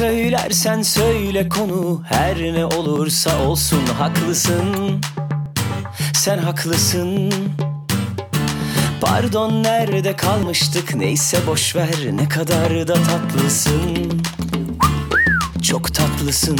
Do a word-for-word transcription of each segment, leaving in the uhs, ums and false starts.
söylersen söyle, konu her ne olursa olsun haklısın. Sen haklısın. Pardon, nerede kalmıştık, neyse boşver, ne kadar da tatlısın. Çok tatlısın.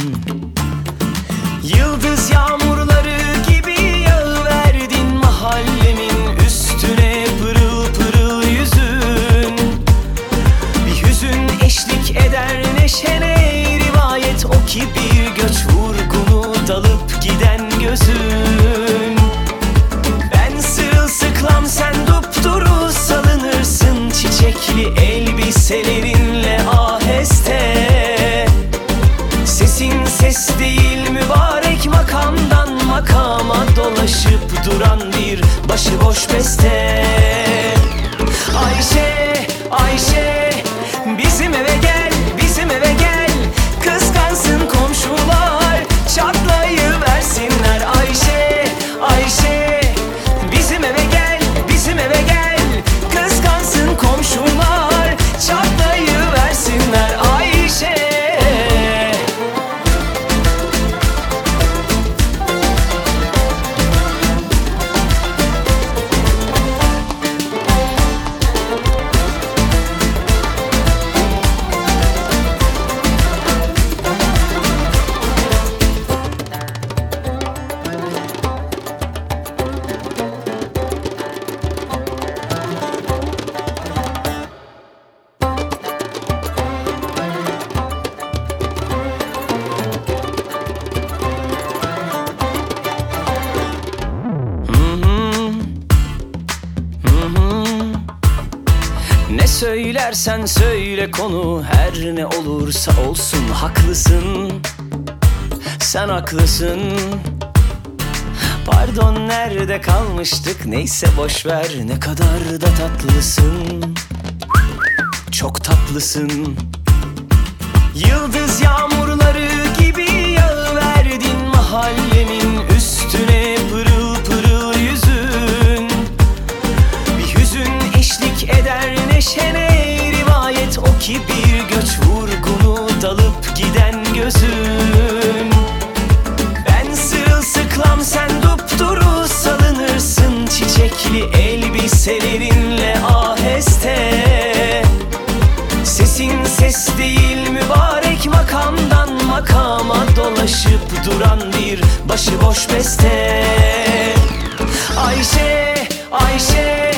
Yıldız yağmurları gibi yağıverdin mahallemin üstüne, pırıl pırıl yüzün. Bir hüzün eşlik eder neşene, rivayet o ki bir göç vurgunu, dalıp giden gözün. Ben sırılsıklam, sen dupduru salınırsın çiçekli elbiselerinle aheste. Sesin ses değil mübarek, makamdan makama dolaşıp duran bir başıboş beste. Ayşe, Ayşe, bizim eve gel, bizim eve gel. Kıskansın komşular, çatlayıversinler. Ayşe, Ayşe, bizim eve gel, bizim eve gel. Kıskansın komşular, çatlayıversinler. Ayşe. Ne söylersen söyle, konu her ne olursa olsun haklısın. Sen haklısın. Pardon, nerede kalmıştık, neyse boşver, ne kadar da tatlısın. Çok tatlısın. Yıldız yağmurları gibi yağıverdin mahallemin üstüne, pırıl pırıl yüzün. Bir hüzün eşlik eder neşene, rivayet o ki bir göç vurgunu, dalıp giden gözün. Ben sırılsıklam, sen dupduru salınırsın çiçekli elbiselerinle aheste. Sesin ses değil mübarek, makamdan makama dolaşıp duran bir başıboş beste. Ayşe, Ayşe,